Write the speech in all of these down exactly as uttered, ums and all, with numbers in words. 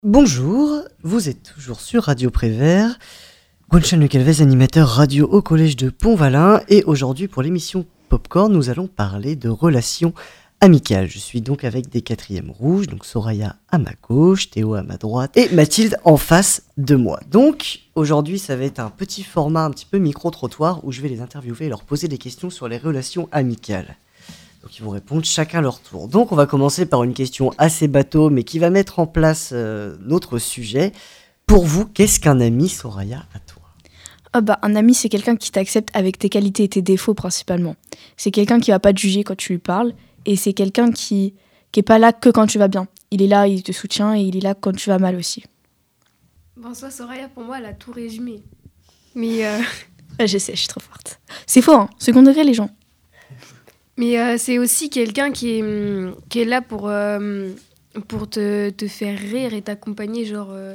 Bonjour, vous êtes toujours sur Radio Prévert, Gwenchan Le Calvez, animateur radio au collège de Pont-Valin, et aujourd'hui pour l'émission Popcorn, nous allons parler de relations amicales. Je suis donc avec des quatrièmes rouges, donc Soraya à ma gauche, Théo à ma droite et Mathilde en face de moi. Donc aujourd'hui ça va être un petit format un petit peu micro-trottoir où je vais les interviewer et leur poser des questions sur les relations amicales. Donc ils vont répondre chacun leur tour. Donc on va commencer par une question assez bateau, mais qui va mettre en place euh, notre sujet. Pour vous, qu'est-ce qu'un ami, Soraya, à toi ? Ah bah, un ami, c'est quelqu'un qui t'accepte avec tes qualités et tes défauts principalement. C'est quelqu'un qui va pas te juger quand tu lui parles, et c'est quelqu'un qui qui est pas là que quand tu vas bien. Il est là, il te soutient, et il est là quand tu vas mal aussi. Bon, ça, Soraya, pour moi, elle a tout résumé. Mais, euh... ah, je sais, je suis trop forte. C'est faux, hein, second degré, les gens. Mais euh, c'est aussi quelqu'un qui est, qui est là pour, euh, pour te, te faire rire et t'accompagner, genre, euh,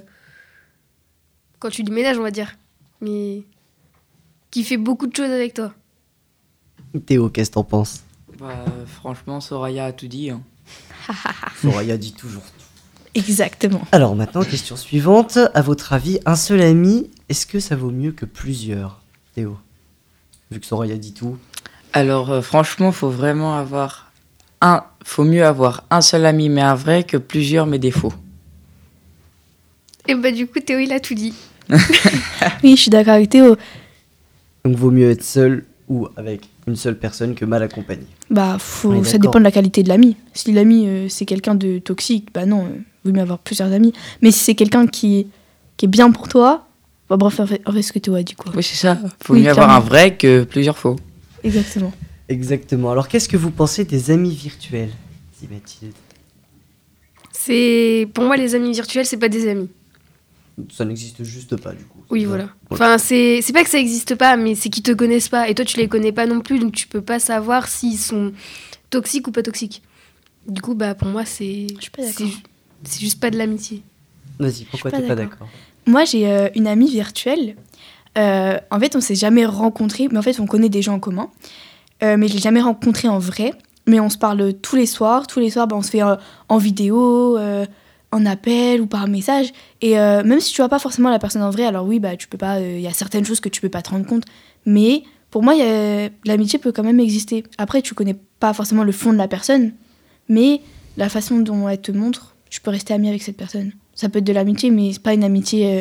quand tu déménages, on va dire. Mais qui fait beaucoup de choses avec toi. Théo, qu'est-ce que t'en penses ? Bah, franchement, Soraya a tout dit. Hein. Soraya dit toujours tout. Exactement. Alors maintenant, question suivante. À votre avis, un seul ami, est-ce que ça vaut mieux que plusieurs ? Théo, vu que Soraya dit tout. Alors, euh, franchement, faut vraiment avoir un... Faut mieux avoir un seul ami, mais un vrai, que plusieurs, mais des faux. Et bah, du coup, Théo, il a tout dit. Oui, je suis d'accord avec Théo. Donc vaut mieux être seul ou avec une seule personne que mal accompagné. Bah, faut... On est ça d'accord. dépend de la qualité de l'ami. Si l'ami, euh, c'est quelqu'un de toxique, bah non, euh, vaut mieux avoir plusieurs amis. Mais si c'est quelqu'un qui, qui est bien pour toi, bah bref, en fait, en fait, ce que Théo a dit, quoi. Oui, c'est ça. Faut Oui, mieux avoir clairement. un vrai que plusieurs faux. Exactement. Exactement. Alors qu'est-ce que vous pensez des amis virtuels, dit Mathilde ? C'est... Pour moi, les amis virtuels, c'est pas des amis. Ça n'existe juste pas du coup. Oui, C'est ça. voilà. Ouais. Enfin, c'est, c'est pas que ça existe pas, mais c'est qu'ils te connaissent pas. Et toi, tu les connais pas non plus, donc tu peux pas savoir s'ils sont toxiques ou pas toxiques. Du coup, bah, pour moi, c'est... Je suis pas c'est, d'accord. ju- c'est juste pas de l'amitié. Vas-y, pourquoi pas t'es pas d'accord. d'accord ? Moi, j'ai euh, une amie virtuelle. Euh, en fait, on s'est jamais rencontrés, mais en fait, on connaît des gens en commun. Euh, mais je l'ai jamais rencontrée en vrai. Mais on se parle tous les soirs. Tous les soirs, bah, on se fait euh, en vidéo, euh, en appel ou par message. Et euh, même si tu vois pas forcément la personne en vrai, alors oui, bah, tu peux pas. Il y a certaines choses que tu peux pas te rendre compte. Mais pour moi, y a, l'amitié peut quand même exister. Après, tu connais pas forcément le fond de la personne, mais la façon dont elle te montre, tu peux rester ami avec cette personne. Ça peut être de l'amitié, mais c'est pas une amitié euh,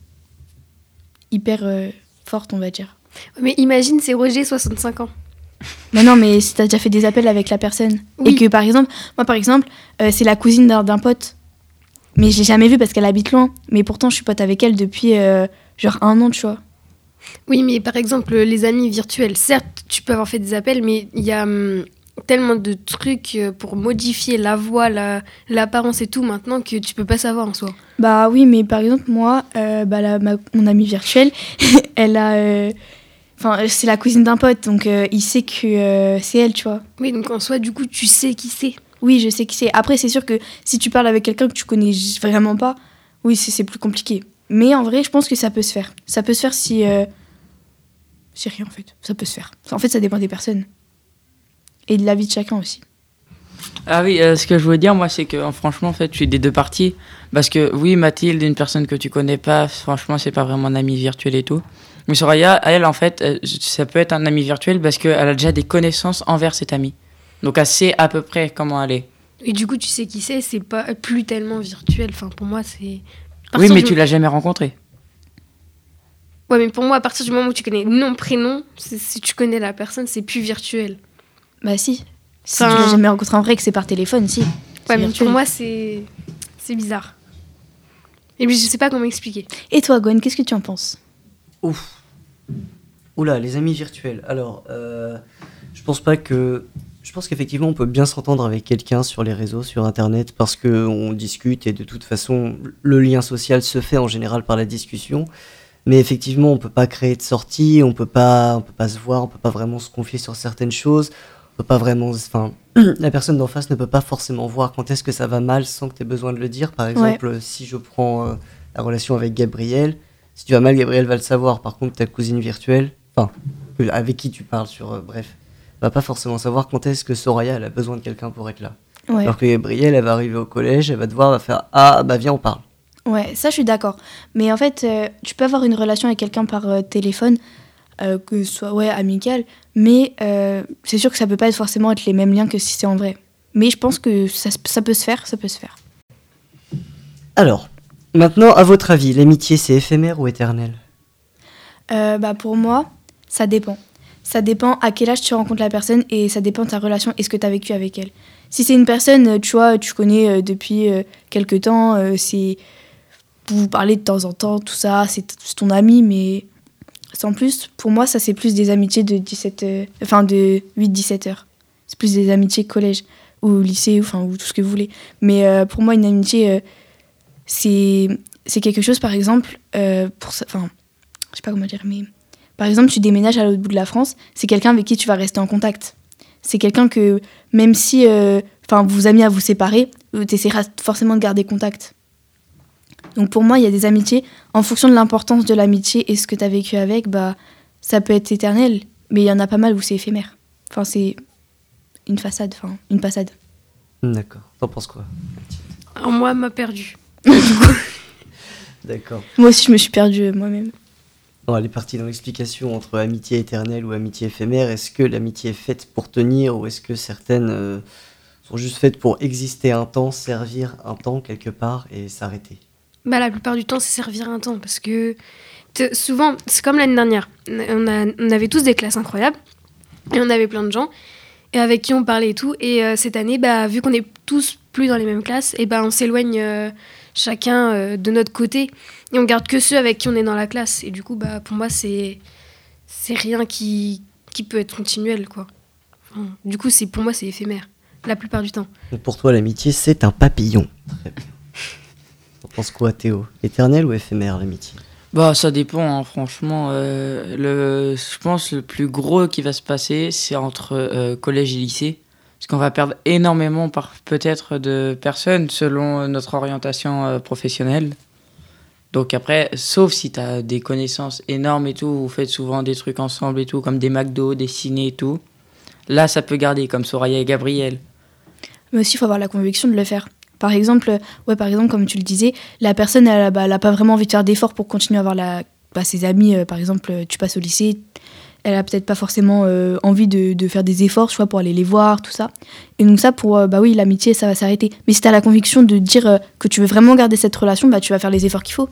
hyper euh, forte, on va dire. Mais imagine, c'est Roger, soixante-cinq ans. Mais non, mais si t'as déjà fait des appels avec la personne. Oui. Et que par exemple, moi par exemple, euh, c'est la cousine d'un, d'un pote. Mais je l'ai jamais vue parce qu'elle habite loin. Mais pourtant, je suis pote avec elle depuis euh, genre un an, tu vois. Oui, mais par exemple, les amis virtuels, certes, tu peux avoir fait des appels, mais il y a hum, tellement de trucs euh, pour modifier la voix, la, l'apparence et tout maintenant que tu peux pas savoir en soi. Bah oui, mais par exemple, moi, euh, bah, la, ma, mon amie virtuelle, elle a... euh, Enfin, c'est la cousine d'un pote, donc euh, il sait que euh, c'est elle, tu vois. Oui, donc en soi, du coup, tu sais qui c'est. Oui, je sais qui c'est. Après, c'est sûr que si tu parles avec quelqu'un que tu connais j- vraiment pas, oui, c'est, c'est plus compliqué. Mais en vrai, je pense que ça peut se faire. Ça peut se faire si... Euh... C'est rien, en fait. Ça peut se faire. En fait, ça dépend des personnes. Et de la vie de chacun aussi. Ah oui, euh, ce que je voulais dire, moi, c'est que euh, franchement, en fait, je suis des deux parties. Parce que oui, Mathilde, une personne que tu connais pas, franchement, c'est pas vraiment un ami virtuel et tout. Mais Soraya, elle, en fait, euh, ça peut être un ami virtuel parce qu'elle a déjà des connaissances envers cet ami. Donc, elle sait à peu près comment elle est. Et du coup, tu sais qui c'est, c'est pas plus tellement virtuel. Enfin, pour moi, c'est... À Oui, partir mais du- tu l'as jamais rencontré. Ouais, mais pour moi, à partir du moment où tu connais nom, prénom, c'est- si tu connais la personne, c'est plus virtuel. Bah si. Si Enfin- tu l'as jamais rencontré en vrai, que c'est par téléphone, si. Ouais, C'est mais virtuel. pour moi, c'est... c'est bizarre. Et puis, je sais pas comment expliquer. Et toi, Gwen, qu'est-ce que tu en penses ? Ouf. Oula, les amis virtuels. Alors, euh, je pense pas que... Je pense qu'effectivement, on peut bien s'entendre avec quelqu'un sur les réseaux, sur Internet, parce qu'on discute et de toute façon, le lien social se fait en général par la discussion. Mais effectivement, on peut pas créer de sortie, on peut pas, on peut pas se voir, on peut pas vraiment se confier sur certaines choses, on peut pas vraiment... Enfin, la personne d'en face ne peut pas forcément voir quand est-ce que ça va mal sans que tu aies besoin de le dire. Par exemple, si je prends euh, la relation avec Gabriel, si tu vas mal, Gabriel va le savoir. Par contre, ta cousine virtuelle, enfin, euh, avec qui tu parles sur... euh, bref, va pas forcément savoir quand est-ce que Soraya elle a besoin de quelqu'un pour être là. Ouais. Alors que Gabriel, elle va arriver au collège, elle va te voir, elle va faire « Ah, bah viens, on parle ». Ouais, ça je suis d'accord. Mais en fait, euh, tu peux avoir une relation avec quelqu'un par euh, téléphone, euh, que ce soit ouais, amical, mais euh, c'est sûr que ça peut pas être forcément être les mêmes liens que si c'est en vrai. Mais je pense que ça, ça peut se faire, ça peut se faire. Alors, maintenant, à votre avis, l'amitié, c'est éphémère ou éternel? Euh, bah pour moi, ça dépend. Ça dépend à quel âge tu rencontres la personne et ça dépend de ta relation et ce que tu as vécu avec elle. Si c'est une personne, tu vois, tu connais euh, depuis euh, quelques temps, euh, c'est vous vous parlez de temps en temps, tout ça, c'est, t- c'est ton ami, mais sans plus, pour moi, ça c'est plus des amitiés de dix-sept, euh, enfin de huit dix-sept heures. C'est plus des amitiés collège ou lycée, enfin ou tout ce que vous voulez. Mais euh, pour moi, une amitié, euh, c'est c'est quelque chose, par exemple, euh, pour ça, enfin, je sais pas comment dire, mais par exemple, tu déménages à l'autre bout de la France, c'est quelqu'un avec qui tu vas rester en contact. C'est quelqu'un que, même si euh, enfin, vous vous amenez à vous séparer, tu essaieras forcément de garder contact. Donc pour moi, il y a des amitiés, en fonction de l'importance de l'amitié et ce que tu as vécu avec, bah, ça peut être éternel, mais il y en a pas mal où c'est éphémère. Enfin, c'est une façade, enfin, une passade. D'accord. T'en penses quoi? Alors moi, m'a perdu. D'accord. Moi aussi, je me suis perdue euh, moi-même. On est parti dans l'explication entre amitié éternelle ou amitié éphémère. Est-ce que l'amitié est faite pour tenir ou est-ce que certaines euh, sont juste faites pour exister un temps, servir un temps quelque part et s'arrêter? Bah, la plupart du temps, c'est servir un temps. Parce que t- souvent, c'est comme l'année dernière. On, a, on avait tous des classes incroyables. Et on avait plein de gens. Et avec qui on parlait et tout. Et euh, cette année, bah, vu qu'on est tous plus dans les mêmes classes, et bah, on s'éloigne euh, chacun euh, de notre côté. Et on garde que ceux avec qui on est dans la classe. Et du coup, bah, pour moi, c'est, c'est rien qui, qui peut être continuel, quoi. Enfin, du coup, c'est, pour moi, c'est éphémère. La plupart du temps. Donc pour toi, l'amitié, c'est un papillon. Très bien. T'en penses quoi, Théo? Éternel ou éphémère, l'amitié? Bah, ça dépend, hein, franchement. Euh, le, je pense le plus gros qui va se passer, c'est entre euh, collège et lycée. Parce qu'on va perdre énormément, par, peut-être, de personnes selon notre orientation euh, professionnelle. Donc après, sauf si tu as des connaissances énormes et tout, vous faites souvent des trucs ensemble et tout, comme des McDo, des ciné et tout. Là, ça peut garder, comme Soraya et Gabriel. Mais aussi, il faut avoir la conviction de le faire. Par exemple, ouais, par exemple, comme tu le disais, la personne, elle n'a bah, pas vraiment envie de faire d'efforts pour continuer à avoir la, bah, ses amis. Euh, par exemple, tu passes au lycée, elle a peut-être pas forcément euh, envie de, de faire des efforts, tu vois, pour aller les voir, tout ça. Et donc ça, pour, euh, bah oui, l'amitié, ça va s'arrêter. Mais si tu as la conviction de dire euh, que tu veux vraiment garder cette relation, bah tu vas faire les efforts qu'il faut.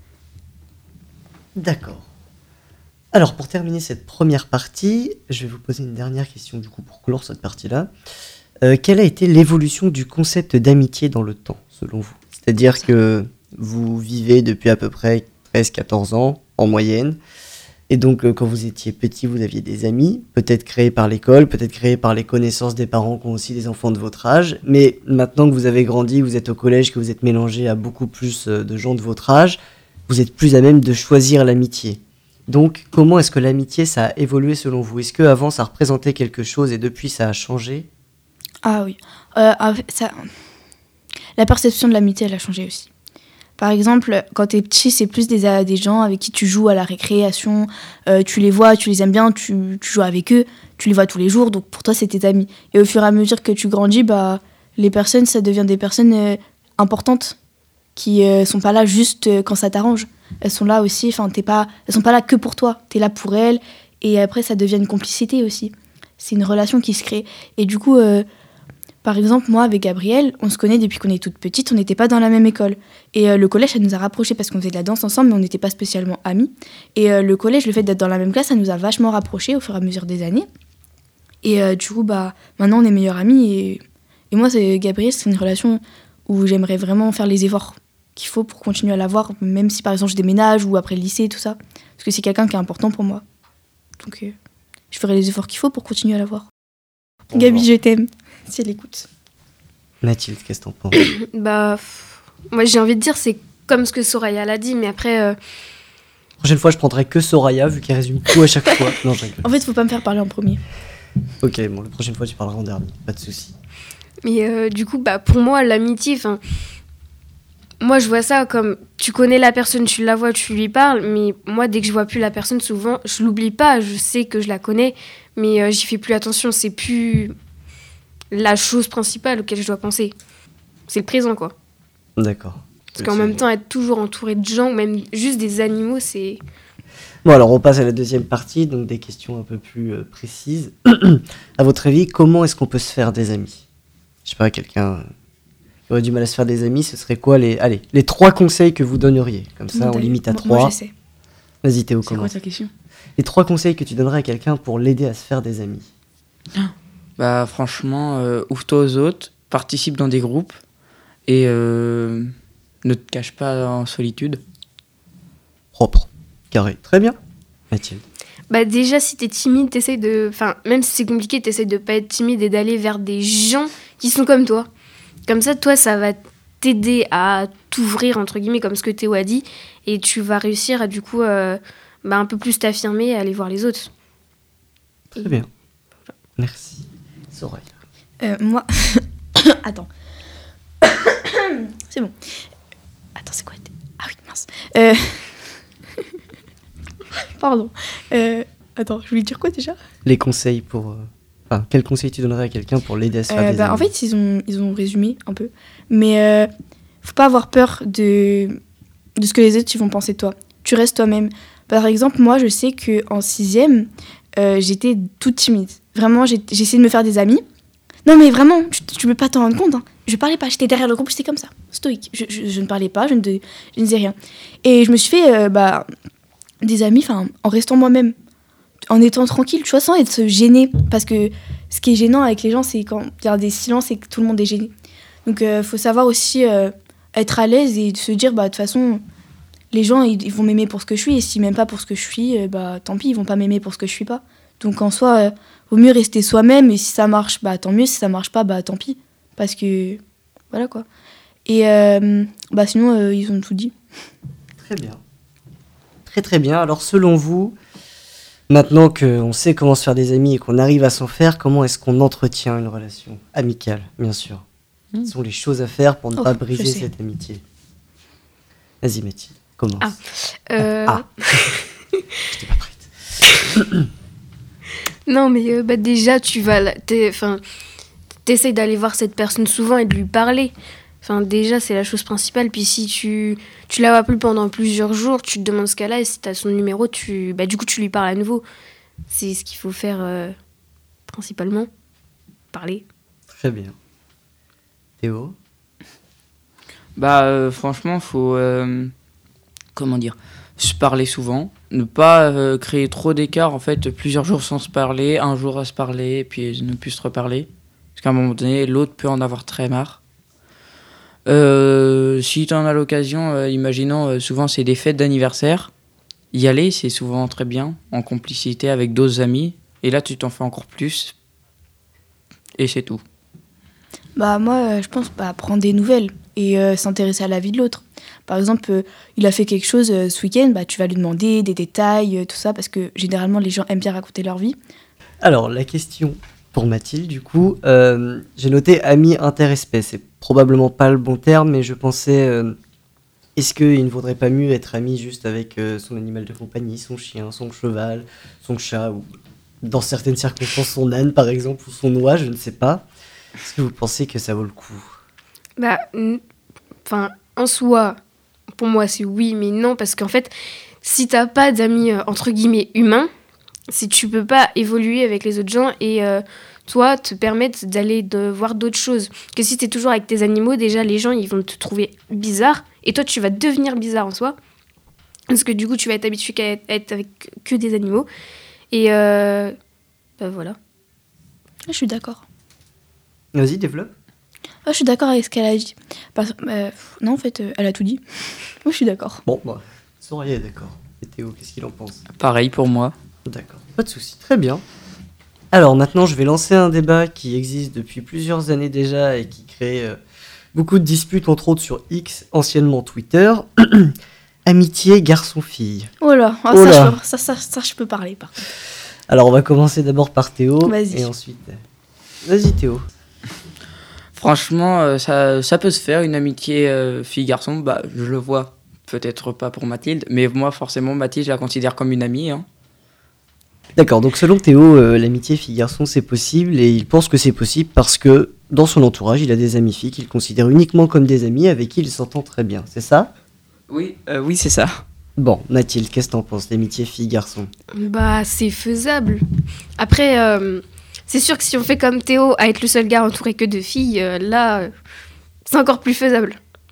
D'accord. Alors, pour terminer cette première partie, je vais vous poser une dernière question, du coup, pour clore cette partie-là. Euh, quelle a été l'évolution du concept d'amitié dans le temps, selon vous? C'est-à-dire que vous vivez depuis à peu près treize à quatorze ans, en moyenne, et donc euh, quand vous étiez petit, vous aviez des amis, peut-être créés par l'école, peut-être créés par les connaissances des parents qui ont aussi des enfants de votre âge, mais maintenant que vous avez grandi, vous êtes au collège, que vous êtes mélangé à beaucoup plus euh, de gens de votre âge, vous êtes plus à même de choisir l'amitié. Donc, comment est-ce que l'amitié, ça a évolué selon vous? Est-ce qu'avant, ça représentait quelque chose et depuis, ça a changé? Ah oui. Euh, ça... La perception de l'amitié, elle a changé aussi. Par exemple, quand t'es petit, c'est plus des, des gens avec qui tu joues à la récréation, euh, tu les vois, tu les aimes bien, tu, tu joues avec eux, tu les vois tous les jours, donc pour toi, c'est tes amis. Et au fur et à mesure que tu grandis, bah, les personnes, ça devient des personnes euh, importantes, qui euh, sont pas là juste euh, quand ça t'arrange. Elles sont là aussi, enfin, t'es pas, elles sont pas là que pour toi, t'es là pour elles, et après, ça devient une complicité aussi. C'est une relation qui se crée. Et du coup... Euh, Par exemple, moi, avec Gabriel, on se connaît depuis qu'on est toute petite, on n'était pas dans la même école. Et euh, le collège, ça nous a rapprochés parce qu'on faisait de la danse ensemble, mais on n'était pas spécialement amis. Et euh, le collège, le fait d'être dans la même classe, ça nous a vachement rapprochés au fur et à mesure des années. Et euh, du coup, bah, maintenant, on est meilleurs amis. Et, et moi, c'est, Gabriel, c'est une relation où j'aimerais vraiment faire les efforts qu'il faut pour continuer à l'avoir, même si, par exemple, je déménage ou après le lycée, tout ça. Parce que c'est quelqu'un qui est important pour moi. Donc, euh, je ferai les efforts qu'il faut pour continuer à l'avoir. Bon, Gabi, bon. je t'aime. Si elle écoute. Mathilde, qu'est-ce que t'en penses? Bah, pff, moi j'ai envie de dire, c'est comme ce que Soraya l'a dit, mais après, euh, Prochaine fois, je prendrai que Soraya, vu qu'elle résume tout à chaque fois. Non, je rigole. En fait, faut pas me faire parler en premier. Ok, bon, la prochaine fois, tu parleras en dernier, pas de souci. mais euh, du coup, bah, pour moi, l'amitié, enfin, moi je vois ça comme tu connais la personne, tu la vois, tu lui parles, mais moi dès que je vois plus la personne, souvent je l'oublie pas, je sais que je la connais, mais euh, j'y fais plus attention, c'est plus la chose principale auquel je dois penser. C'est le présent, quoi. D'accord. Parce qu'en même temps, être toujours entouré de gens, ou même juste des animaux, c'est... Bon, alors on passe à la deuxième partie, donc des questions un peu plus euh, précises. À votre avis, comment est-ce qu'on peut se faire des amis? Je sais pas, quelqu'un euh, qui aurait du mal à se faire des amis, ce serait quoi les, allez, les trois conseils que vous donneriez? Comme ça, on limite à Moi- trois. Moi, je sais. Vas-y Théo, C'est quoi commence. ta question? Les trois conseils que tu donnerais à quelqu'un pour l'aider à se faire des amis. Bah franchement, euh, ouvre-toi aux autres, participe dans des groupes et euh, ne te cache pas en solitude. Propre, carré. Très bien. Mathilde. Bah déjà, si t'es timide, t'essayes de... Enfin, même si c'est compliqué, t'essayes de pas être timide et d'aller vers des gens qui sont comme toi. Comme ça, toi, ça va t'aider à t'ouvrir, entre guillemets, comme ce que Théo a dit, et tu vas réussir à, du coup, euh, bah, un peu plus t'affirmer et aller voir les autres. Très bien. Merci. Soraya. Euh, moi. Attends. C'est bon. Attends, c'est quoi? Ah oui, mince. Euh... Pardon. Euh... Attends, je voulais dire quoi déjà? Les conseils pour... euh, Enfin, quels conseils tu donnerais à quelqu'un pour l'aider à se faire Euh, des bah, amis? En fait, ils ont, ils ont résumé un peu. Mais euh, faut pas avoir peur de, de ce que les autres ils vont penser de toi. Tu restes toi-même. Par exemple, moi, je sais qu'en sixième, euh, j'étais toute timide. Vraiment, j'ai, j'ai essayé de me faire des amis. Non, mais vraiment, tu, tu peux pas t'en rendre compte. Hein. Je parlais pas, j'étais derrière le groupe, j'étais comme ça, stoïque. Je, je, je ne parlais pas, je ne, de- je ne disais rien. Et je me suis fait euh, bah, des amis en restant moi-même. En étant tranquille, tu vois, sans être gênée. Parce que ce qui est gênant avec les gens, c'est quand il y a des silences et que tout le monde est gêné. Donc, il euh, faut savoir aussi euh, être à l'aise et se dire, bah, de toute façon, les gens, ils, ils vont m'aimer pour ce que je suis. Et s'ils m'aiment pas pour ce que je suis, euh, bah, tant pis, ils vont pas m'aimer pour ce que je suis pas. Donc, en soi, euh, vaut mieux rester soi-même. Et si ça marche, bah, tant mieux. Si ça marche pas, bah, tant pis. Parce que, voilà, quoi. Et euh, bah, sinon, euh, ils ont tout dit. Très bien. Très très bien. Alors selon vous, maintenant qu'on sait comment se faire des amis et qu'on arrive à s'en faire, comment est-ce qu'on entretient une relation amicale, bien sûr? Mm. Quelles sont les choses à faire pour ne Oh, pas je briser sais. cette amitié? Vas-y Mathilde, commence. Ah. Euh, Ah, j'étais pas prête. Non, mais euh, bah, déjà, tu vas... la- t'es- Enfin, t'essayes d'aller voir cette personne souvent et de lui parler. Enfin, déjà, c'est la chose principale. Puis si tu, tu la vois plus pendant plusieurs jours, tu te demandes ce qu'elle a et si tu as son numéro, tu, bah, du coup, tu lui parles à nouveau. C'est ce qu'il faut faire euh, principalement. Parler. Très bien. Théo? Bah euh, franchement, faut euh, comment dire, se parler souvent, ne pas euh, créer trop d'écart en fait, plusieurs jours sans se parler, un jour à se parler, et puis ne plus se reparler, parce qu'à un moment donné, l'autre peut en avoir très marre. Euh, si tu en as l'occasion, euh, imaginons euh, souvent c'est des fêtes d'anniversaire, y aller c'est souvent très bien, en complicité avec d'autres amis, et là tu t'en fais encore plus, et c'est tout. Bah moi, euh, je pense bah, prendre des nouvelles et euh, s'intéresser à la vie de l'autre. Par exemple, euh, il a fait quelque chose euh, ce week-end, bah, tu vas lui demander des détails, euh, tout ça, parce que généralement, les gens aiment bien raconter leur vie. Alors, la question pour Mathilde, du coup, euh, j'ai noté ami interespèce. C'est probablement pas le bon terme, mais je pensais, euh, est-ce qu'il ne vaudrait pas mieux être ami juste avec euh, son animal de compagnie, son chien, son cheval, son chat, ou dans certaines circonstances, son âne, par exemple, ou son oie, je ne sais pas. Est-ce que vous pensez que ça vaut le coup? Bah, enfin, en soi, pour moi, c'est oui, mais non, parce qu'en fait, si t'as pas d'amis, euh, entre guillemets, humains, si tu peux pas évoluer avec les autres gens et euh, toi, te permettre d'aller de voir d'autres choses. Que si t'es toujours avec tes animaux, déjà, les gens, ils vont te trouver bizarre, et toi, tu vas devenir bizarre en soi, parce que du coup, tu vas être habitué à être, à être avec que des animaux, et euh, bah voilà. Je suis d'accord. Vas-y, développe. Ah, je suis d'accord avec ce qu'elle a dit. Parce, euh, non, en fait, euh, elle a tout dit. Moi, je suis d'accord. Bon, bah, Soraya est d'accord. Et Théo, qu'est-ce qu'il en pense? Pareil pour moi. D'accord, pas de souci, très bien. Alors maintenant, je vais lancer un débat qui existe depuis plusieurs années déjà et qui crée euh, beaucoup de disputes, entre autres sur X, anciennement Twitter. Amitié garçon-fille. Oh là, ah, Oh ça, là. je peux, ça, ça, ça, je peux parler, par contre. Alors on va commencer d'abord par Théo. Vas-y. Et ensuite... euh, Vas-y Théo. Franchement, euh, ça, ça peut se faire, une amitié euh, fille-garçon, bah, je le vois, peut-être pas pour Mathilde, mais moi, forcément, Mathilde, je la considère comme une amie. Hein. D'accord, donc selon Théo, euh, l'amitié fille-garçon c'est possible et il pense que c'est possible parce que dans son entourage, il a des amis filles qu'il considère uniquement comme des amis avec qui il s'entend très bien, c'est ça ? Oui, euh, oui, c'est ça. Bon, Mathilde, qu'est-ce que t'en penses, l'amitié fille-garçon ? Bah, c'est faisable. Après, euh, c'est sûr que si on fait comme Théo, à être le seul gars entouré que de filles, euh, là, euh, c'est encore plus faisable.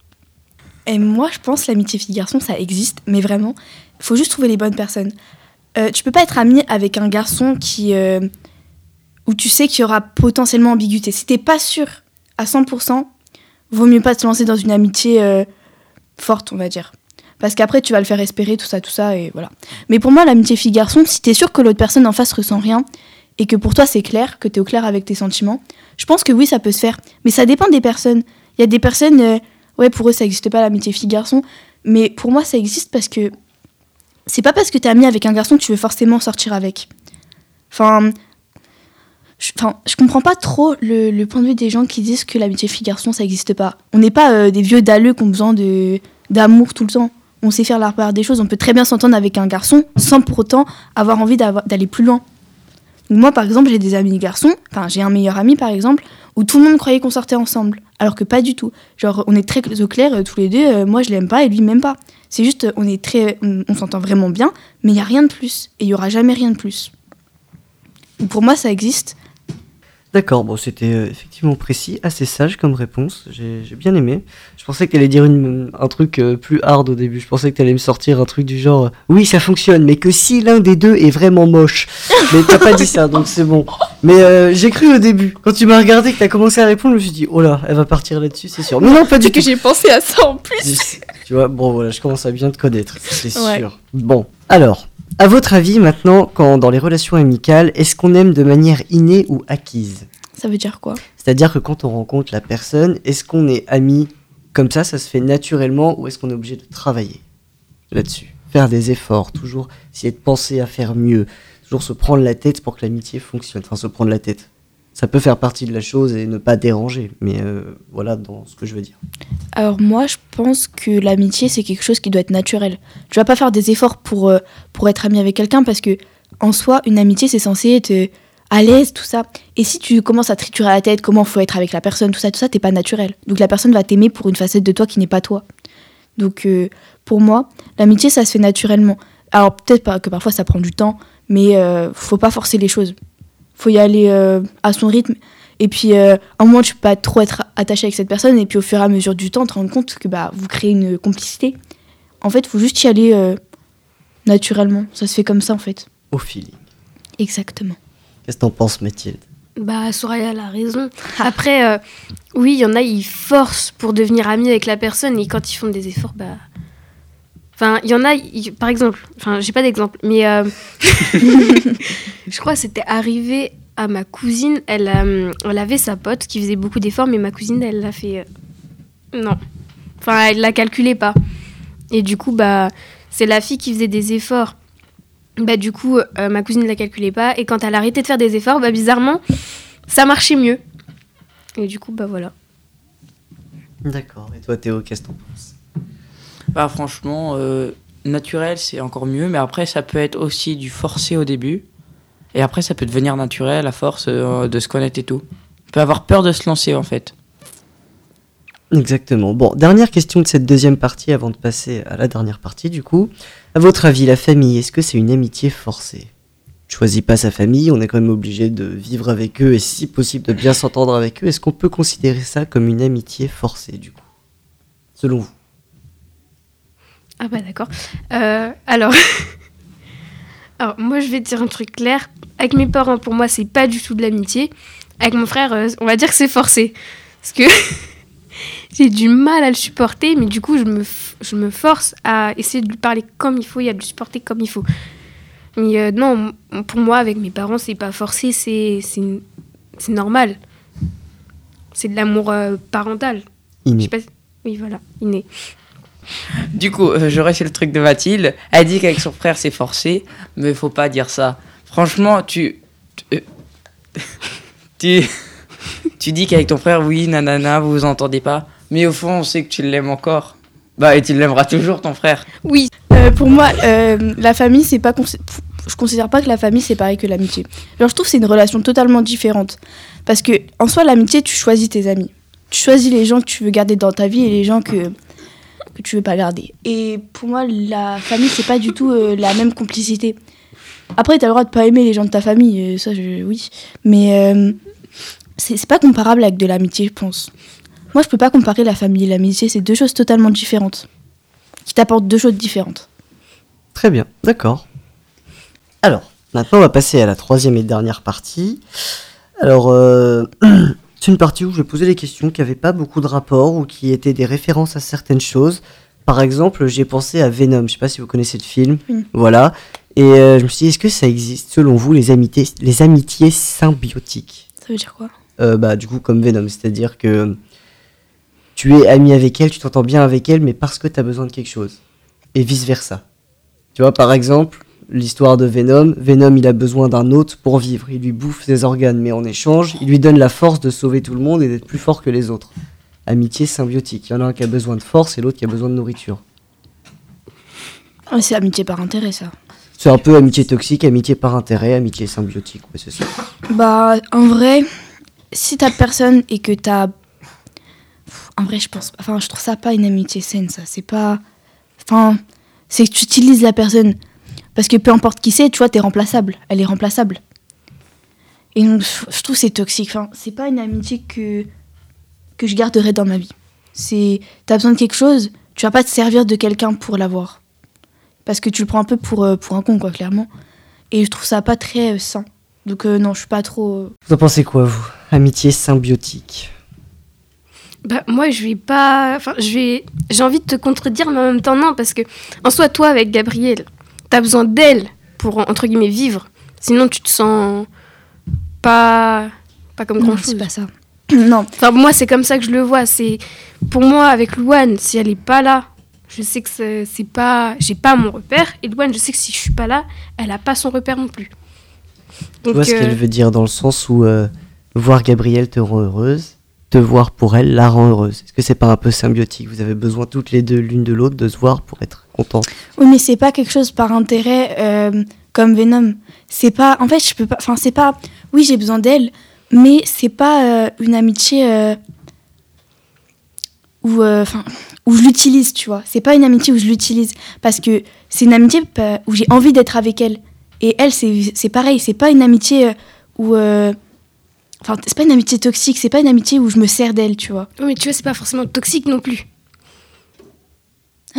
Et moi, je pense que l'amitié fille-garçon, ça existe, mais vraiment, il faut juste trouver les bonnes personnes. Euh, tu peux pas être ami avec un garçon qui, euh, où tu sais qu'il y aura potentiellement ambiguïté. Si t'es pas sûr à cent pour cent, vaut mieux pas te lancer dans une amitié euh, forte, on va dire. Parce qu'après, tu vas le faire espérer, tout ça, tout ça, et voilà. Mais pour moi, l'amitié fille-garçon, si t'es sûr que l'autre personne en face ressent rien, et que pour toi, c'est clair, que t'es au clair avec tes sentiments, je pense que oui, ça peut se faire. Mais ça dépend des personnes. Il y a des personnes... Euh, Ouais, pour eux, ça n'existe pas l'amitié fille-garçon. Mais pour moi, ça existe parce que c'est pas parce que t'es ami avec un garçon que tu veux forcément sortir avec. Enfin, je, enfin, je comprends pas trop le, le point de vue des gens qui disent que l'amitié fille-garçon, ça n'existe pas. On n'est pas euh, des vieux dalleux qui ont besoin de, d'amour tout le temps. On sait faire la part des choses. On peut très bien s'entendre avec un garçon sans pour autant avoir envie d'aller plus loin. Donc moi, par exemple, j'ai des amis garçons. Enfin, j'ai un meilleur ami, par exemple, où tout le monde croyait qu'on sortait ensemble. Alors que pas du tout. Genre, on est très au clair, euh, tous les deux. Euh, moi, je l'aime pas et lui, il m'aime pas. C'est juste, on est très, on, on s'entend vraiment bien, mais il y a rien de plus. Et il y aura jamais rien de plus. Donc pour moi, ça existe. D'accord, bon, c'était euh, effectivement précis, assez sage comme réponse, j'ai, j'ai bien aimé. Je pensais que t'allais dire une, un truc euh, plus hard au début, je pensais que t'allais me sortir un truc du genre euh, oui, ça fonctionne, mais que si l'un des deux est vraiment moche. Mais t'as pas dit ça, donc c'est bon. Mais euh, j'ai cru au début, quand tu m'as regardé, que t'as commencé à répondre, je me suis dit, oh là, elle va partir là-dessus, c'est sûr. Mais non, pas du C'est que tout. j'ai pensé à ça en plus. Tu vois, bon voilà, je commence à bien te connaître, c'est Ouais. sûr. Bon, alors, à votre avis maintenant, quand dans les relations amicales, est-ce qu'on aime de manière innée ou acquise ? Ça veut dire quoi ? C'est-à-dire que quand on rencontre la personne, est-ce qu'on est amis comme ça, ça se fait naturellement, ou est-ce qu'on est obligé de travailler là-dessus ? Faire des efforts, toujours essayer de penser à faire mieux, toujours se prendre la tête pour que l'amitié fonctionne. Enfin, se prendre la tête. Ça peut faire partie de la chose et ne pas déranger, mais euh, voilà dans ce que je veux dire. Alors moi, je pense que l'amitié, c'est quelque chose qui doit être naturel. Tu vas pas faire des efforts pour, euh, pour être ami avec quelqu'un, parce que en soi, une amitié, c'est censé être euh, à l'aise, tout ça. Et si tu commences à triturer la tête, comment faut être avec la personne, tout ça, tout ça, t'es pas naturel. Donc la personne va t'aimer pour une facette de toi qui n'est pas toi. Donc euh, pour moi, l'amitié, ça se fait naturellement. Alors peut-être pas que parfois ça prend du temps, mais euh, faut pas forcer les choses. Faut y aller euh, à son rythme. Et puis, euh, à un moment, tu peux pas trop être attaché avec cette personne. Et puis, au fur et à mesure du temps, te rendre compte que bah, vous créez une complicité. En fait, il faut juste y aller euh, naturellement. Ça se fait comme ça, en fait. Au feeling. Exactement. Qu'est-ce que t'en penses, Mathilde ? Bah, Soraya elle a raison. Après, euh, oui, il y en a, ils forcent pour devenir amis avec la personne. Et quand ils font des efforts, bah... Enfin, il y en a, ils- par exemple... Enfin, j'ai pas d'exemple, mais... euh, je crois que c'était arrivé à ma cousine. Elle, euh, elle avait sa pote qui faisait beaucoup d'efforts, mais ma cousine, elle l'a fait... euh, Non. Enfin, elle la calculait pas. Et du coup, bah... C'est la fille qui faisait des efforts. Bah, du coup, euh, ma cousine ne la calculait pas. Et quand elle a arrêté de faire des efforts, bah, bizarrement, ça marchait mieux. Et du coup, bah voilà. D'accord. Et toi, Théo, qu'est-ce que t'en penses ? Bah franchement, euh, naturel c'est encore mieux, mais après ça peut être aussi du forcé au début, et après ça peut devenir naturel à force euh, de se connaître et tout. On peut avoir peur de se lancer en fait. Exactement. Bon, dernière question de cette deuxième partie avant de passer à la dernière partie du coup. À votre avis, la famille, est-ce que c'est une amitié forcée ? On choisit pas sa famille, on est quand même obligé de vivre avec eux et si possible de bien s'entendre avec eux. Est-ce qu'on peut considérer ça comme une amitié forcée du coup ? Selon vous ? Ah bah d'accord. Euh, alors... alors, moi, je vais te dire un truc clair. Avec mes parents, pour moi, c'est pas du tout de l'amitié. Avec mon frère, euh, on va dire que c'est forcé. Parce que j'ai du mal à le supporter, mais du coup, je me, f- je me force à essayer de lui parler comme il faut et à le supporter comme il faut. Mais euh, non, m- pour moi, avec mes parents, c'est pas forcé, c'est, c'est, c'est normal. C'est de l'amour euh, parental. Je Inné. sais pas si- Oui, voilà, inné. Du coup, euh, je reste sur le truc de Mathilde. Elle dit qu'avec son frère c'est forcé, mais faut pas dire ça. Franchement, tu... Tu... tu, tu dis qu'avec ton frère, oui, nanana, vous vous entendez pas. Mais au fond, on sait que tu l'aimes encore. Bah, et tu l'aimeras toujours, ton frère. Oui, Euh, pour moi, euh, la famille, c'est pas... consi- je considère pas que la famille c'est pareil que l'amitié. Genre, je trouve que c'est une relation totalement différente. Parce que, en soi, l'amitié, tu choisis tes amis. Tu choisis les gens que tu veux garder dans ta vie et les gens que, que tu veux pas garder. Et pour moi, la famille, c'est pas du tout euh, la même complicité. Après, t'as le droit de pas aimer les gens de ta famille, euh, ça, je, oui. Mais euh, c'est, c'est pas comparable avec de l'amitié, je pense. Moi, je peux pas comparer la famille et l'amitié, c'est deux choses totalement différentes. Qui t'apportent deux choses différentes. Très bien, d'accord. Alors, maintenant, on va passer à la troisième et dernière partie. Alors, euh, c'est une partie où je vais poser des questions qui n'avaient pas beaucoup de rapport ou qui étaient des références à certaines choses. Par exemple, j'ai pensé à Venom. Je ne sais pas si vous connaissez le film. Oui. Voilà. Et euh, je me suis dit, est-ce que ça existe, selon vous, les amitiés, les amitiés symbiotiques ? Ça veut dire quoi ? euh, Bah, du coup, comme Venom, c'est-à-dire que tu es ami avec elle, tu t'entends bien avec elle, mais parce que tu as besoin de quelque chose. Et vice-versa. Tu vois, par exemple, l'histoire de Venom. Venom, il a besoin d'un hôte pour vivre. Il lui bouffe ses organes, mais en échange, il lui donne la force de sauver tout le monde et d'être plus fort que les autres. Amitié symbiotique. Il y en a un qui a besoin de force et l'autre qui a besoin de nourriture. Ah, c'est amitié par intérêt, ça. C'est un peu amitié toxique, amitié par intérêt, amitié symbiotique. Ouais, c'est ça. Bah, en vrai, si t'as personne et que t'as... En vrai, je pense... Enfin, je trouve ça pas une amitié saine, ça. C'est pas... Enfin, c'est que tu utilises la personne. Parce que peu importe qui c'est, tu vois, t'es remplaçable. Elle est remplaçable. Et donc, je trouve que c'est toxique. Enfin, c'est pas une amitié que, que je garderai dans ma vie. C'est... T'as besoin de quelque chose, tu vas pas te servir de quelqu'un pour l'avoir. Parce que tu le prends un peu pour, euh, pour un con, quoi, clairement. Et je trouve ça pas très euh, sain. Donc euh, non, je suis pas trop... Euh... Vous en pensez quoi, vous ? Amitié symbiotique. Bah, moi, je vais pas... Enfin, je vais... J'ai envie de te contredire, mais en même temps, non. Parce que, en soi, toi, avec Gabrielle, t'as besoin d'elle pour, entre guillemets, vivre. Sinon, tu te sens pas... Pas comme Non, grand-chose. c'est pas ça. Non. Enfin, moi, c'est comme ça que je le vois. C'est... Pour moi, avec Louane, si elle est pas là... Je sais que c'est, c'est pas... J'ai pas mon repère. Et Louane, je sais que si je suis pas là, elle a pas son repère non plus. Tu Donc, vois ce euh, qu'elle veut dire dans le sens où euh, voir Gabrielle te rend heureuse, te voir pour elle la rend heureuse. Est-ce que c'est pas un peu symbiotique ? Vous avez besoin toutes les deux, l'une de l'autre, de se voir pour être contente. Oui, mais c'est pas quelque chose par intérêt euh, comme Venom. C'est pas... En fait, je peux pas... Enfin, c'est pas... Oui, j'ai besoin d'elle, mais c'est pas euh, une amitié euh, où... Enfin... Euh, où je l'utilise, tu vois. C'est pas une amitié où je l'utilise. Parce que c'est une amitié où j'ai envie d'être avec elle. Et elle, c'est, c'est pareil. C'est pas une amitié où... Euh... Enfin, c'est pas une amitié toxique. C'est pas une amitié où je me sers d'elle, tu vois. Oui, mais tu vois, c'est pas forcément toxique non plus. Hein ?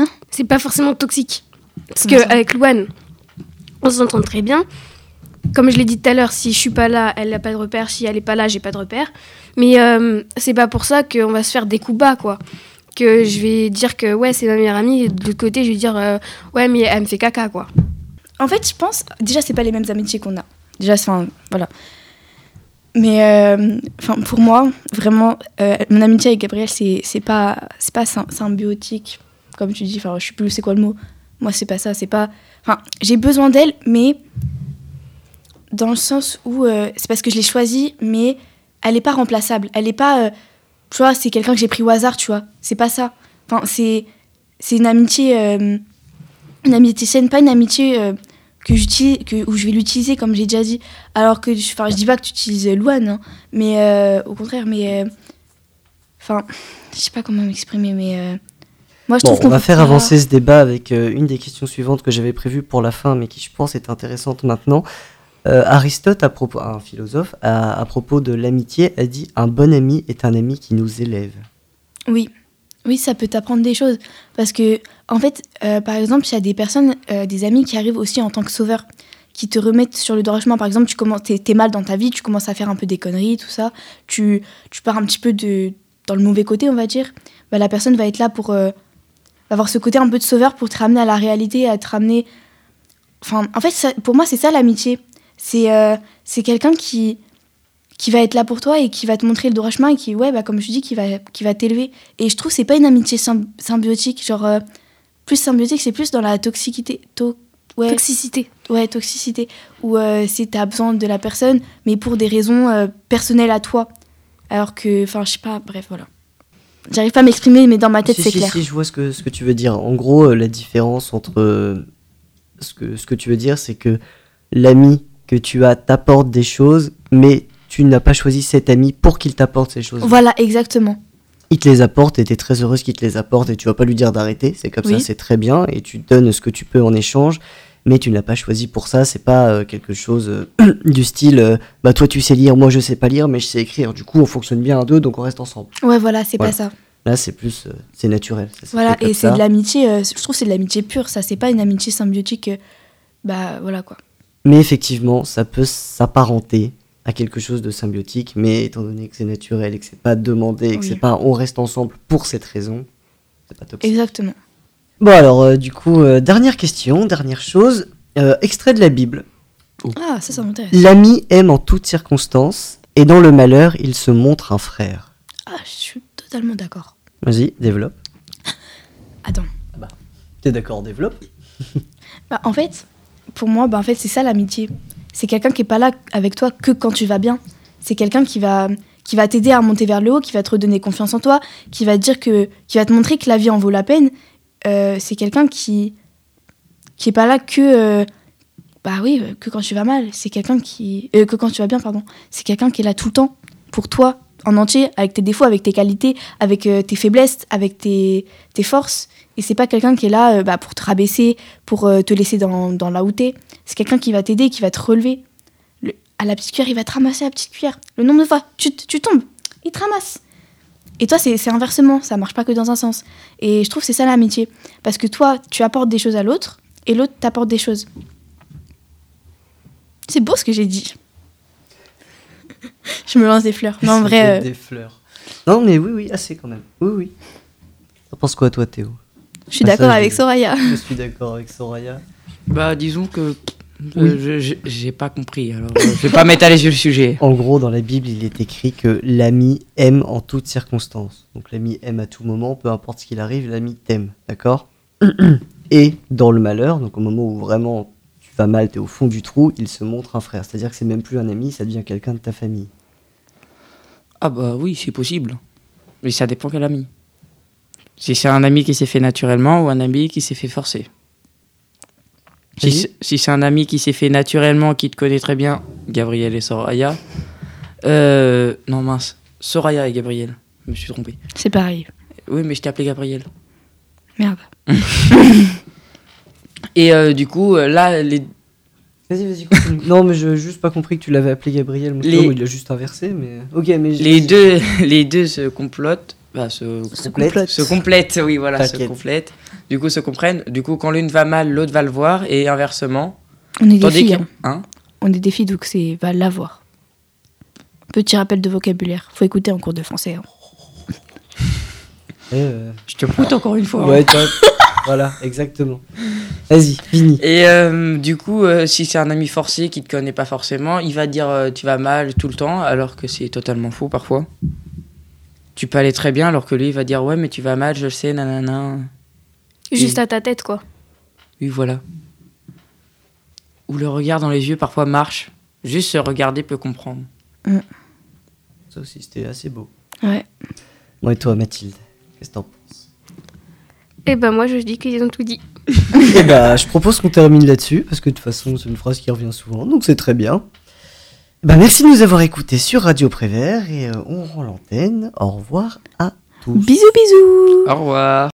C'est pas forcément toxique. Parce Comment ça ? qu'avec Louane, on s'entend très bien. Comme je l'ai dit tout à l'heure, si je suis pas là, elle n'a pas de repère. Si elle est pas là, j'ai pas de repère. Mais euh, c'est pas pour ça qu'on va se faire des coups bas, quoi. Que je vais dire que ouais, c'est ma meilleure amie, et de l'autre côté, je vais dire euh, ouais, mais elle me fait caca, quoi. En fait, je pense... Déjà, c'est pas les mêmes amitiés qu'on a. Déjà, enfin, voilà. Mais euh, pour moi, vraiment, euh, mon amitié avec Gabrielle, c'est, c'est pas, c'est pas symbiotique, comme tu dis. Enfin, je sais plus c'est quoi le mot. Moi, c'est pas ça. C'est pas... Enfin, j'ai besoin d'elle, mais dans le sens où euh, c'est parce que je l'ai choisie, mais elle est pas remplaçable. Elle est pas... Euh, tu vois, c'est quelqu'un que j'ai pris au hasard, tu vois. C'est pas ça. Enfin, c'est, c'est une amitié... Euh, une amitié saine, pas une amitié euh, que j'utilise, que, où je vais l'utiliser, comme j'ai déjà dit. Alors que... Enfin, je dis pas que tu utilises Louane, hein, mais euh, au contraire, mais... Enfin, euh, je sais pas comment m'exprimer, mais... Euh, moi, je bon, trouve qu'on on va peut faire pas... avancer ce débat avec euh, une des questions suivantes que j'avais prévues pour la fin, mais qui, je pense, est intéressante maintenant. Euh, Aristote, à propos, un philosophe, à, à propos de l'amitié, a dit « Un bon ami est un ami qui nous élève ». Oui, oui, ça peut t'apprendre des choses. Parce que, en fait, euh, par exemple, il y a des personnes, euh, des amis qui arrivent aussi en tant que sauveurs, qui te remettent sur le droit chemin. Par exemple, tu commences, t'es, t'es mal dans ta vie, tu commences à faire un peu des conneries, tout ça. Tu, tu pars un petit peu de, dans le mauvais côté, on va dire. Bah, la personne va être là pour euh, avoir ce côté un peu de sauveur pour te ramener à la réalité, à te ramener... Enfin, en fait, ça, pour moi, c'est ça l'amitié. C'est, euh, c'est quelqu'un qui, qui va être là pour toi et qui va te montrer le droit chemin et qui, ouais, bah, comme je dis, qui va, qui va t'élever. Et je trouve que c'est pas une amitié symb- symbiotique. Genre, euh, plus symbiotique, c'est plus dans la toxicité. To- ouais, Toxicité. Ouais, toxicité. Où euh, c'est t'as besoin de la personne, mais pour des raisons euh, personnelles à toi. Alors que, enfin, je sais pas, bref, voilà. J'arrive pas à m'exprimer, mais dans ma tête, si, c'est si, clair. Si, je vois ce que, ce que tu veux dire. En gros, euh, la différence entre... Euh, ce, que, ce que tu veux dire, c'est que l'ami que tu as t'apporte des choses, mais tu n'as pas choisi cet ami pour qu'il t'apporte ces choses. Voilà, exactement. Il te les apporte et tu es très heureuse qu'il te les apporte et tu vas pas lui dire d'arrêter, c'est comme Oui. ça, c'est très bien et tu donnes ce que tu peux en échange, mais tu ne l'as pas choisi pour ça, c'est pas euh, quelque chose euh, du style euh, bah toi tu sais lire, moi je sais pas lire, mais je sais écrire, du coup on fonctionne bien à deux donc on reste ensemble. Ouais, voilà, c'est Voilà. pas ça. Là c'est plus, euh, c'est naturel. Ça se Voilà, fait comme et c'est ça. de l'amitié, euh, je trouve que c'est de l'amitié pure, ça, c'est pas une amitié symbiotique. euh, bah voilà quoi. Mais effectivement, ça peut s'apparenter à quelque chose de symbiotique, mais étant donné que c'est naturel et que c'est pas demandé et que Oui. c'est pas on reste ensemble pour cette raison, c'est pas toxique. Exactement. Bon alors, euh, du coup, euh, dernière question, dernière chose, euh, extrait de la Bible. Ah, ça, ça m'intéresse. L'ami aime en toutes circonstances, et dans le malheur, il se montre un frère. Ah, je suis totalement d'accord. Vas-y, développe. Attends. T'es d'accord, développe. Bah, en fait, pour moi, bah, en fait, c'est ça l'amitié. C'est quelqu'un qui est pas là avec toi que quand tu vas bien. C'est quelqu'un qui va, qui va t'aider à monter vers le haut, qui va te redonner confiance en toi, qui va te dire que, qui va te montrer que la vie en vaut la peine. Euh, c'est quelqu'un qui, qui est pas là que, euh, bah oui, euh, que quand tu vas mal. C'est quelqu'un qui, euh, que quand tu vas bien, pardon. C'est quelqu'un qui est là tout le temps pour toi, en entier, avec tes défauts, avec tes qualités, avec euh, tes faiblesses, avec tes, tes forces. Et c'est pas quelqu'un qui est là euh, bah, pour te rabaisser, pour euh, te laisser dans, dans là où t'es. C'est quelqu'un qui va t'aider, qui va te relever. Le- à la petite cuillère, il va te ramasser à la petite cuillère. Le nombre de fois, tu, t- tu tombes, il te ramasse. Et toi, c'est c'est inversement, ça marche pas que dans un sens. Et je trouve que c'est ça l'amitié. Parce que toi, tu apportes des choses à l'autre, et l'autre t'apporte des choses. C'est beau ce que j'ai dit. Je me lance des fleurs. Non, en vrai, euh, Des fleurs. Non, mais oui, oui, assez quand même. Oui, oui. T'en penses quoi, toi, Théo? je suis Ah, ça, d'accord je- avec Soraya. Je suis d'accord avec Soraya. Bah, disons que. euh, Oui. je- je- j'ai pas compris, alors euh, je vais pas m'étaler sur le sujet. En gros, dans la Bible, il est écrit que l'ami aime en toutes circonstances. Donc l'ami aime à tout moment, peu importe ce qu'il arrive, l'ami t'aime, d'accord? Et dans le malheur, donc au moment où vraiment tu vas mal, t'es au fond du trou, il se montre un frère. C'est-à-dire que c'est même plus un ami, ça devient quelqu'un de ta famille. Ah bah oui, c'est possible. Mais ça dépend quel ami. Si c'est un ami qui s'est fait naturellement ou un ami qui s'est fait forcer. Si Vas-y. c'est, si c'est un ami qui s'est fait naturellement, qui te connaît très bien, Gabriel et Soraya. Euh, non mince, Soraya et Gabriel. Je me suis trompé. C'est pareil. Oui, mais je t'ai appelé Gabriel. Merde. Et euh, du coup, euh, là, les... Vas-y, vas-y, continue. Non, mais je juste pas compris que tu l'avais appelé Gabriel. Moi, Les- il l'a juste inversé, mais. Ok, mais. les deux, les deux se complotent. Bah, se, Se complètent. se complètent, oui, voilà, se T'inquiète. complètent. Du coup, se comprennent. Du coup, quand l'une va mal, l'autre va le voir, et inversement. On est des Tandis filles. que. hein. Hein On est des filles, donc c'est va l'avoir. Petit rappel de vocabulaire. Faut écouter en cours de français. hein. Eh, euh, Je te proute encore une fois. hein. Ouais, toi. Voilà, exactement. Vas-y, fini. Et euh, du coup, euh, si c'est un ami forcé qui te connaît pas forcément, il va dire euh, tu vas mal tout le temps, alors que c'est totalement faux parfois. Tu peux aller très bien, alors que lui il va dire ouais mais tu vas mal, je le sais, nanana. Juste Et- à ta tête, quoi. Oui voilà. Ou le regard dans les yeux parfois marche. Juste se regarder peut comprendre. Ça aussi, c'était assez beau. Ouais. Bon, et toi, Mathilde, qu'est-ce que t'en penses? Et ben moi, je dis qu'ils ont tout dit. Eh bah, je propose qu'on termine là-dessus, parce que de toute façon, c'est une phrase qui revient souvent, donc c'est très bien. Bah, merci de nous avoir écoutés sur Radio Prévert, et euh, on rend l'antenne. Au revoir à tous. Bisous, bisous. Au revoir.